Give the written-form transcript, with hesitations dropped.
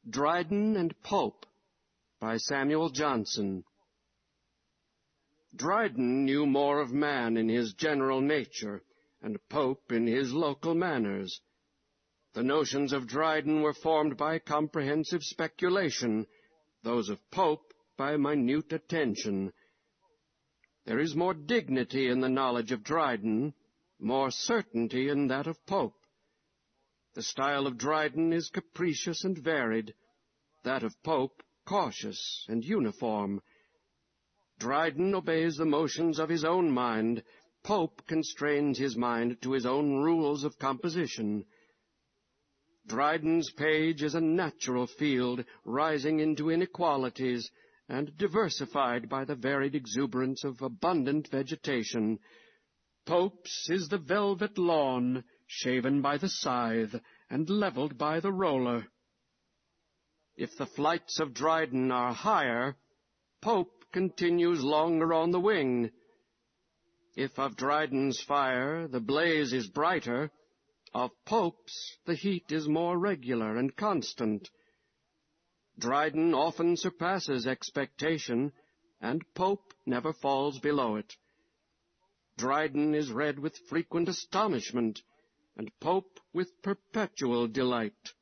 Dryden and Pope by Samuel Johnson. Dryden knew more of man in his general nature, and Pope in his local manners. The notions of Dryden were formed by comprehensive speculation, those of Pope by minute attention. There is more dignity in the knowledge of Dryden, more certainty in that of Pope. The style of Dryden is capricious and varied, that of Pope cautious and uniform. Dryden obeys the motions of his own mind, Pope constrains his mind to his own rules of composition. Dryden's page is a natural field, rising into inequalities, and diversified by the varied exuberance of abundant vegetation. Pope's is the velvet lawn, shaven by the scythe, and leveled by the roller. If the flights of Dryden are higher, Pope continues longer on the wing. If of Dryden's fire the blaze is brighter, of Pope's the heat is more regular and constant. Dryden often surpasses expectation, and Pope never falls below it. Dryden is read with frequent astonishment, and Pope with perpetual delight.